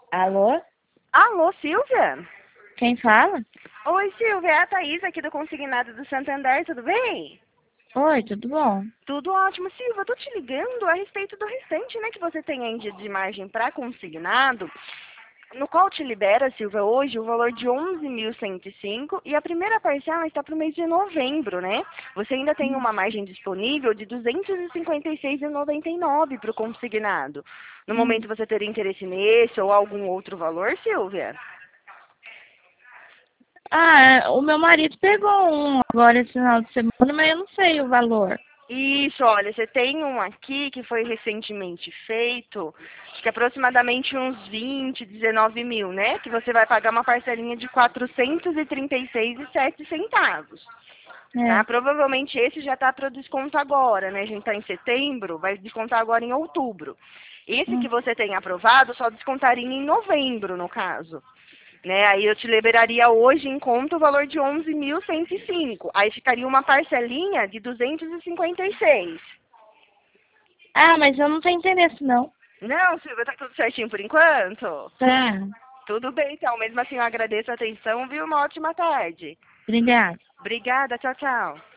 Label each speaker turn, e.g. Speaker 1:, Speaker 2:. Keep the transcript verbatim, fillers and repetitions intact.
Speaker 1: Alô?
Speaker 2: Alô, Silvia?
Speaker 1: Quem fala?
Speaker 2: Oi, Silvia, é a Thaís aqui do Consignado do Santander, tudo bem?
Speaker 1: Oi, tudo bom?
Speaker 2: Tudo ótimo, Silvia. Eu tô te ligando a respeito do restante, né, que você tem aí de, de margem para consignado, no qual te libera, Silvia, hoje o valor de onze mil cento e cinco e a primeira parcela está para o mês de novembro, né? Você ainda tem uma margem disponível de duzentos e cinquenta e seis reais e noventa e nove para o consignado. No
Speaker 1: Hum.
Speaker 2: momento você teria interesse nesse ou algum outro valor, Silvia?
Speaker 1: Ah, é, o meu marido pegou um agora esse final de semana, mas eu não sei o valor.
Speaker 2: Isso, olha, você tem um aqui que foi recentemente feito, acho que aproximadamente uns vinte, dezenove mil, né? Que você vai pagar uma parcelinha de quatrocentos e trinta e seis e sete centavos. Tá?
Speaker 1: É.
Speaker 2: Provavelmente esse já está para desconto agora, né? A gente está em setembro, vai descontar agora em outubro. Esse que
Speaker 1: Hum.
Speaker 2: você tem aprovado só descontaria em novembro, no caso. Né? Aí eu te liberaria hoje em conta o valor de onze mil cento e cinco. Aí ficaria uma parcelinha de duzentos e cinquenta e seis.
Speaker 1: Ah, mas eu não tenho interesse, não.
Speaker 2: Não, Silvia, tá tudo certinho por enquanto?
Speaker 1: Tá.
Speaker 2: Tudo bem, então. Mesmo assim, eu agradeço a atenção, viu? Uma ótima tarde.
Speaker 1: Obrigada.
Speaker 2: Obrigada, tchau, tchau.